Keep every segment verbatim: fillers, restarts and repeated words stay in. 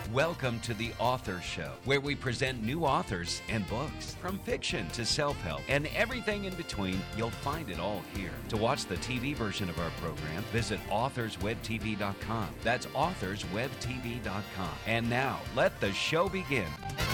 Welcome to The Author Show, where we present new authors and books. From fiction to self-help and everything in between, you'll find it all here. To watch the T V version of our program, visit authors web t v dot com. That's authors web t v dot com. And now, let the show begin.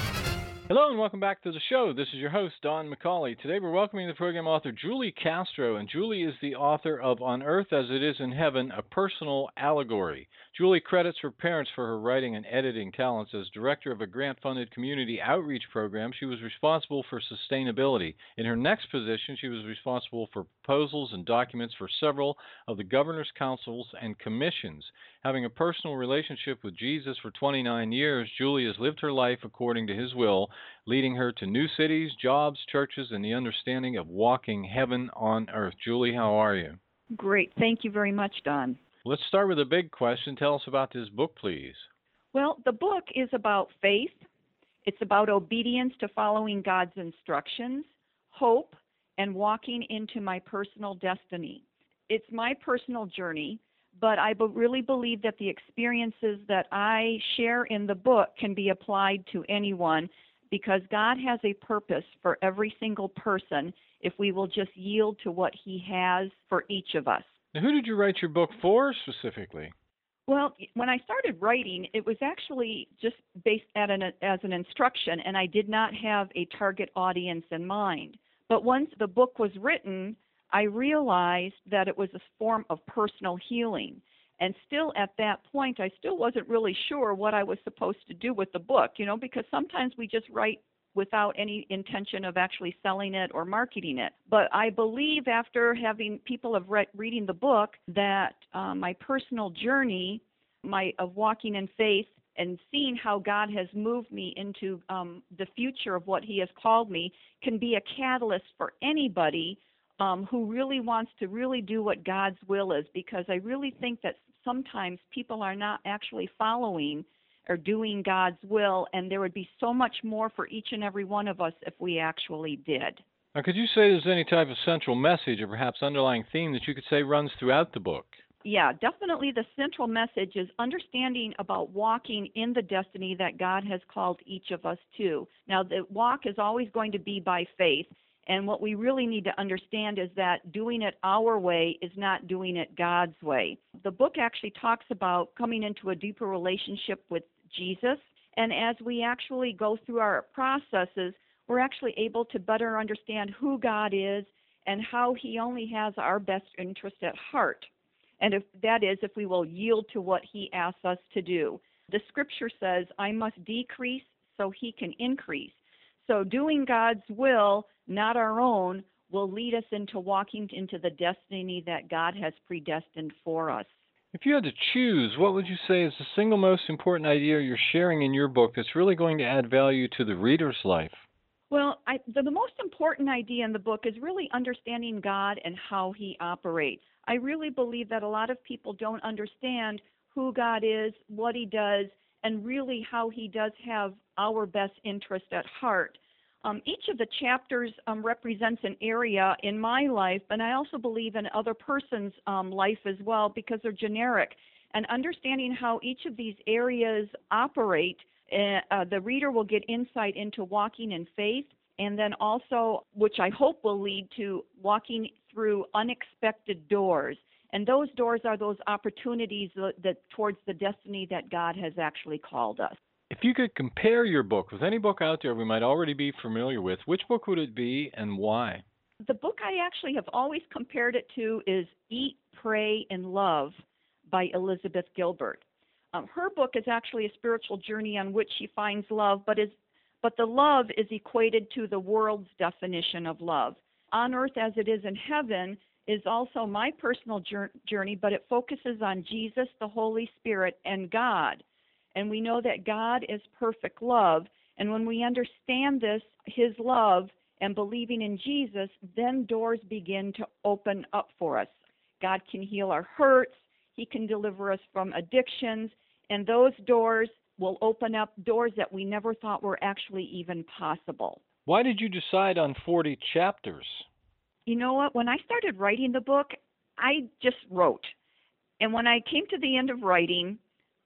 Hello and welcome back to the show. This is your host, Don McCauley. Today we're welcoming the program author Julie Castro, and Julie is the author of On Earth as It Is in Heaven, A Personal Allegory. Julie credits her parents for her writing and editing talents. As director of a grant-funded community outreach program, she was responsible for sustainability. In her next position, she was responsible for proposals and documents for several of the governor's councils and commissions. Having a personal relationship with Jesus for twenty-nine years, Julie has lived her life according to his will, leading her to new cities, jobs, churches, and the understanding of walking heaven on earth. Julie, how are you? Great. Thank you very much, Don. Let's start with a big question. Tell us about this book, please. Well, the book is about faith. It's about obedience to following God's instructions, hope, and walking into my personal destiny. It's my personal journey, but I be- really believe that the experiences that I share in the book can be applied to anyone, because God has a purpose for every single person if we will just yield to what he has for each of us. Now, who did you write your book for specifically? Well, when I started writing, it was actually just based at an, as an instruction, and I did not have a target audience in mind. But once the book was written, I realized that it was a form of personal healing. And still at that point, I still wasn't really sure what I was supposed to do with the book, you know, because sometimes we just write without any intention of actually selling it or marketing it. But I believe after having people have read reading the book that uh, my personal journey my of walking in faith and seeing how God has moved me into um, the future of what he has called me can be a catalyst for anybody um, who really wants to really do what God's will is, because I really think that sometimes people are not actually following or doing God's will, and there would be so much more for each and every one of us if we actually did. Now, could you say there's any type of central message or perhaps underlying theme that you could say runs throughout the book? Yeah, definitely the central message is understanding about walking in the destiny that God has called each of us to. Now, the walk is always going to be by faith, and what we really need to understand is that doing it our way is not doing it God's way. The book actually talks about coming into a deeper relationship with Jesus, and as we actually go through our processes, we're actually able to better understand who God is and how he only has our best interest at heart. And if that is, if we will yield to what he asks us to do. The scripture says, I must decrease so he can increase. So doing God's will, not our own, will lead us into walking into the destiny that God has predestined for us. If you had to choose, what would you say is the single most important idea you're sharing in your book that's really going to add value to the reader's life? Well, I, the, the most important idea in the book is really understanding God and how he operates. I really believe that a lot of people don't understand who God is, what he does, and really how he does have our best interest at heart. Um, each of the chapters um, represents an area in my life, and I also believe in other person's um, life as well, because they're generic. And understanding how each of these areas operate, uh, uh, the reader will get insight into walking in faith, and then also, which I hope will lead to walking through unexpected doors. And those doors are those opportunities that, that towards the destiny that God has actually called us. If you could compare your book with any book out there we might already be familiar with, which book would it be and why? The book I actually have always compared it to is Eat, Pray, and Love by Elizabeth Gilbert. Um, her book is actually a spiritual journey on which she finds love, but is but the love is equated to the world's definition of love. On Earth as It Is in Heaven is also my personal journey, but it focuses on Jesus, the Holy Spirit, and God. And we know that God is perfect love. And when we understand this, his love, and believing in Jesus, then doors begin to open up for us. God can heal our hurts. He can deliver us from addictions. And those doors will open up doors that we never thought were actually even possible. Why did you decide on forty chapters? You know what? When I started writing the book, I just wrote. And when I came to the end of writing,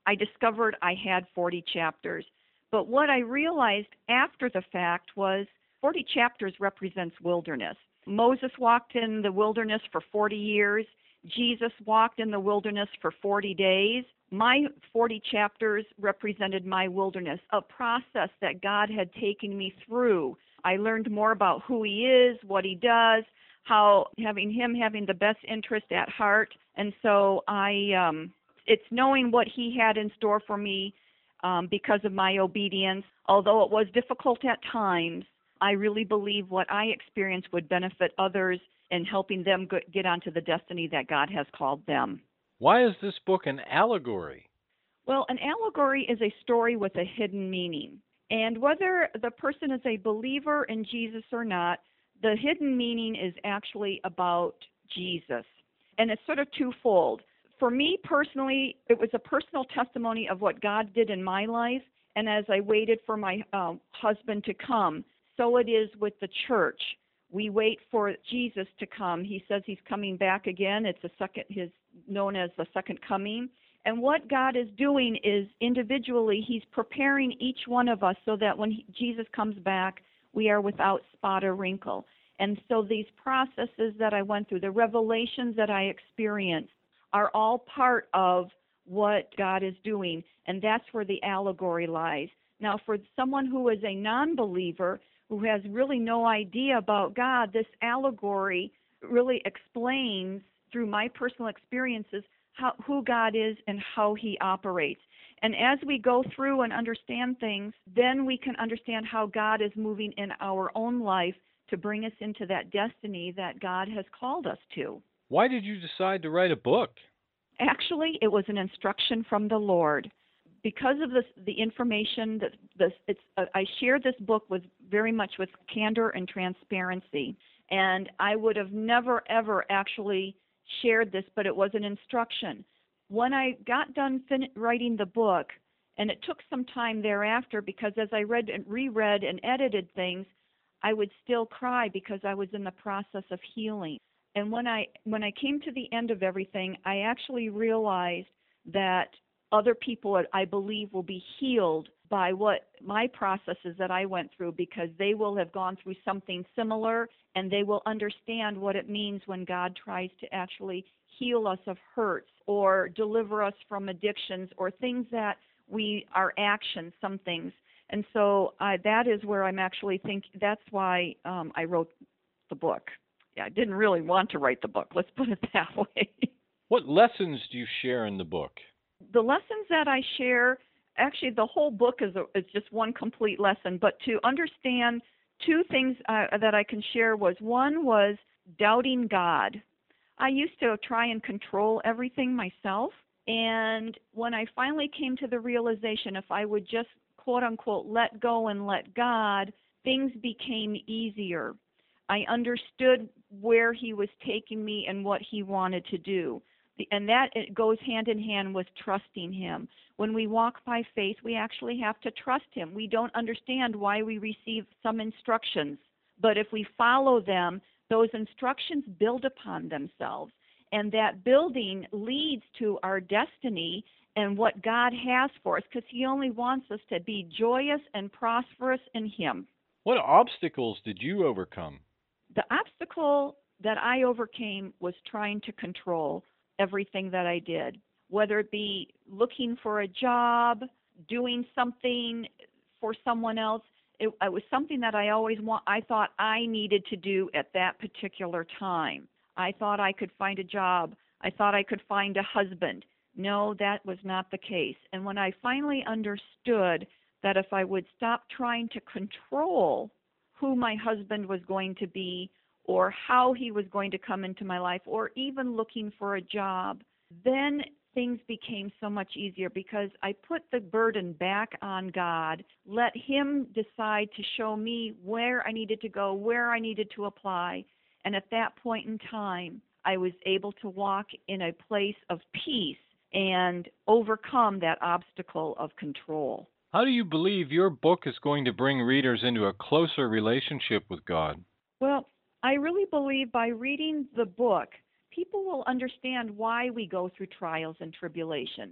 I discovered I had forty chapters. But what I realized after the fact was forty chapters represents wilderness. Moses walked in the wilderness for forty years. Jesus walked in the wilderness for forty days. My forty chapters represented my wilderness, a process that God had taken me through. I learned more about who He is, what He does, how having Him having the best interest at heart. And so I, um, it's knowing what He had in store for me um, because of my obedience. Although it was difficult at times, I really believe what I experienced would benefit others in helping them get onto the destiny that God has called them. Why is this book an allegory? Well, an allegory is a story with a hidden meaning. And whether the person is a believer in Jesus or not, the hidden meaning is actually about Jesus. And it's sort of twofold. For me personally, it was a personal testimony of what God did in my life. And as I waited for my uh, husband to come, so it is with the church. We wait for Jesus to come. He says He's coming back again. It's a second, his known as the second coming. And what God is doing is individually, He's preparing each one of us so that when he, Jesus comes back, we are without spot or wrinkle. And so these processes that I went through, the revelations that I experienced, are all part of what God is doing. And that's where the allegory lies. Now, for someone who is a non-believer, who has really no idea about God, this allegory really explains, through my personal experiences, how, who God is and how He operates. And as we go through and understand things, then we can understand how God is moving in our own life to bring us into that destiny that God has called us to. Why did you decide to write a book? Actually, it was an instruction from the Lord. Because of this, the information that this, it's, uh, I shared this book with very much with candor and transparency, and I would have never ever actually shared this, but it was an instruction. When I got done fin- writing the book, and it took some time thereafter, because as I read and reread and edited things, I would still cry because I was in the process of healing. And when I when I came to the end of everything, I actually realized that other people, I believe, will be healed by what my processes that I went through, because they will have gone through something similar, and they will understand what it means when God tries to actually heal us of hurts or deliver us from addictions or things that we, our actions, some things. And so uh, that is where I'm actually thinking, that's why um, I wrote the book. Yeah, I didn't really want to write the book, let's put it that way. What lessons do you share in the book? The lessons that I share, actually the whole book is, a, is just one complete lesson, but to understand two things uh, that I can share was, one was doubting God. I used to try and control everything myself, and when I finally came to the realization if I would just quote unquote let go and let God, things became easier. I understood where He was taking me and what He wanted to do. And that it goes hand in hand with trusting Him. When we walk by faith, we actually have to trust Him. We don't understand why we receive some instructions, but if we follow them, those instructions build upon themselves. And that building leads to our destiny and what God has for us, because He only wants us to be joyous and prosperous in Him. What obstacles did you overcome? The obstacle that I overcame was trying to control everything that I did, whether it be looking for a job, doing something for someone else. It, it was something that I always want. I thought I needed to do at that particular time. I thought I could find a job. I thought I could find a husband. No, that was not the case. And when I finally understood that if I would stop trying to control who my husband was going to be, or how he was going to come into my life, or even looking for a job, then things became so much easier because I put the burden back on God, let Him decide to show me where I needed to go, where I needed to apply. And at that point in time, I was able to walk in a place of peace and overcome that obstacle of control. How do you believe your book is going to bring readers into a closer relationship with God? Well, I really believe by reading the book, people will understand why we go through trials and tribulations,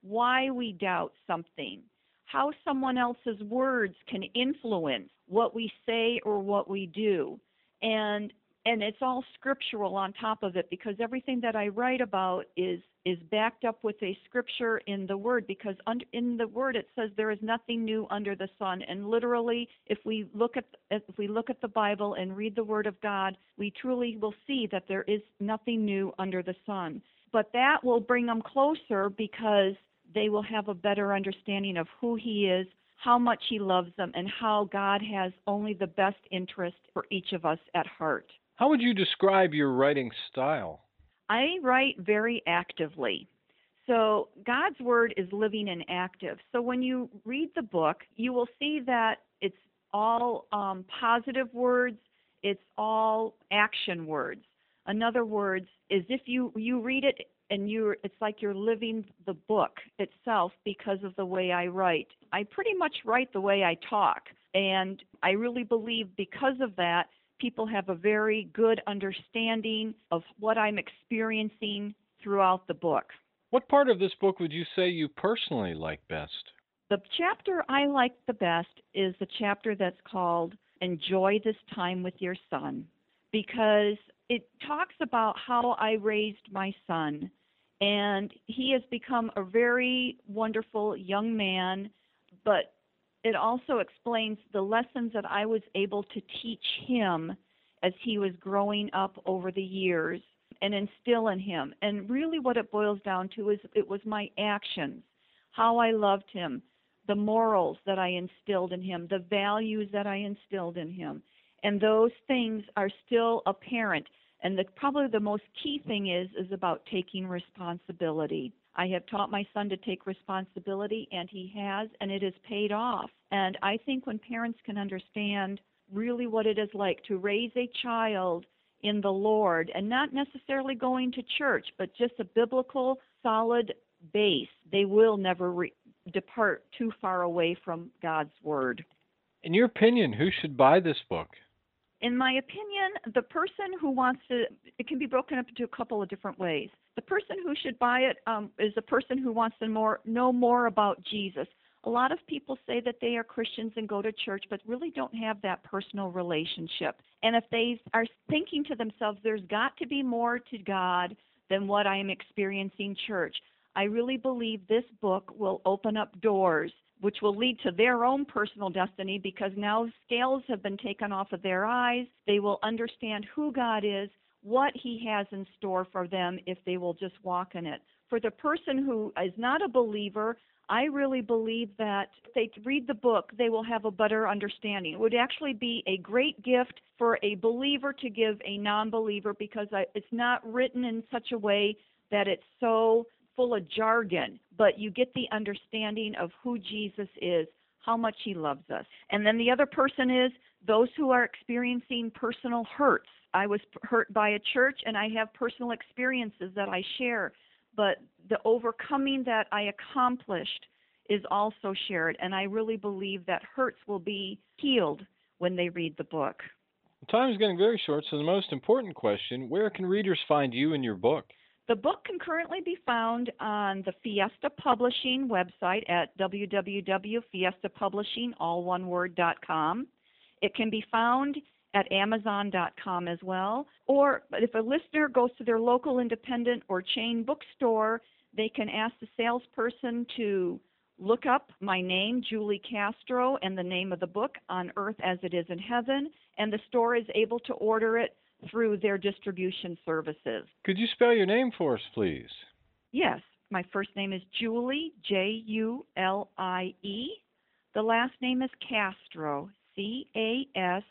why we doubt something, how someone else's words can influence what we say or what we do. And and it's all scriptural on top of it, because everything that I write about is is backed up with a scripture in the Word, because under, in the Word it says there is nothing new under the sun. And literally, if we look at if we look at the Bible and read the Word of God, we truly will see that there is nothing new under the sun. But that will bring them closer, because they will have a better understanding of who He is, how much He loves them, and how God has only the best interest for each of us at heart. How would you describe your writing style? I write very actively. So God's Word is living and active. So when you read the book, you will see that it's all um, positive words. It's all action words. In other words, is if you, you read it and you're, it's like you're living the book itself because of the way I write. I pretty much write the way I talk. And I really believe because of that, people have a very good understanding of what I'm experiencing throughout the book. What part of this book would you say you personally like best? The chapter I like the best is the chapter that's called Enjoy This Time with Your Son, because it talks about how I raised my son, and he has become a very wonderful young man, but it also explains the lessons that I was able to teach him as he was growing up over the years and instill in him. And really what it boils down to is it was my actions, how I loved him, the morals that I instilled in him, the values that I instilled in him. And those things are still apparent. And the, probably the most key thing is, is about taking responsibility. I have taught my son to take responsibility, and he has, and it has paid off. And I think when parents can understand really what it is like to raise a child in the Lord, and not necessarily going to church, but just a biblical, solid base, they will never re- depart too far away from God's Word. In your opinion, who should buy this book? In my opinion, the person who wants to, it can be broken up into a couple of different ways. The person who should buy it um, is a person who wants to more, know more about Jesus. A lot of people say that they are Christians and go to church, but really don't have that personal relationship. And if they are thinking to themselves, there's got to be more to God than what I am experiencing church, I really believe this book will open up doors which will lead to their own personal destiny, because now scales have been taken off of their eyes. They will understand who God is, what He has in store for them if they will just walk in it. For the person who is not a believer, I really believe that if they read the book, they will have a better understanding. It would actually be a great gift for a believer to give a non-believer, because it's not written in such a way that it's so full of jargon, but you get the understanding of who Jesus is, how much He loves us. And then the other person is those who are experiencing personal hurts. I was hurt by a church, and I have personal experiences that I share, but the overcoming that I accomplished is also shared, and I really believe that hurts will be healed when they read the book. Time is getting very short, so the most important question, where can readers find you and your book? The book can currently be found on the Fiesta Publishing website at w w w dot fiesta publishing all one word dot com. It can be found at amazon dot com as well. Or if a listener goes to their local independent or chain bookstore, they can ask the salesperson to look up my name, Julie Castro, and the name of the book, On Earth as It Is in Heaven, and the store is able to order it through their distribution services. Could you spell your name for us, please? Yes. My first name is Julie, J U L I E. The last name is Castro, C A S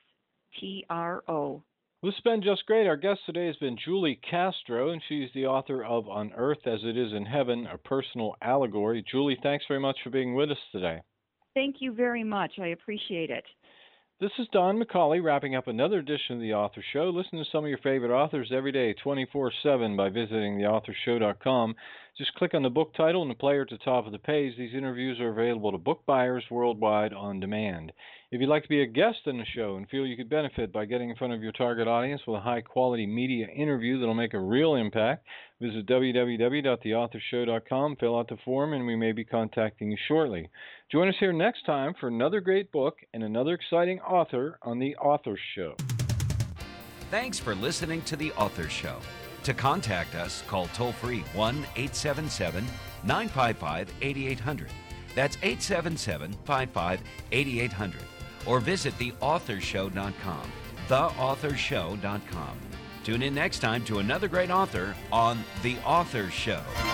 T R O. This has been just great. Our guest today has been Julie Castro, and she's the author of On Earth as It Is in Heaven, A Personal Allegory. Julie, thanks very much for being with us today. Thank you very much. I appreciate it. This is Don McCauley wrapping up another edition of The Author Show. Listen to some of your favorite authors every day, twenty-four seven, by visiting the author show dot com. Just click on the book title and the player at the top of the page. These interviews are available to book buyers worldwide on demand. If you'd like to be a guest on the show and feel you could benefit by getting in front of your target audience with a high-quality media interview that'll make a real impact, Visit w w w dot the author show dot com, fill out the form, and we may be contacting you shortly. Join us here next time for another great book and another exciting author on The Author Show. Thanks for listening to The Author Show. To contact us, call toll-free one eight seven seven, nine five five, eight eight zero zero. That's eight seven seven, five five, eight eight zero zero. Or visit the author show dot com, the author show dot com. Tune in next time to another great author on The Author Show.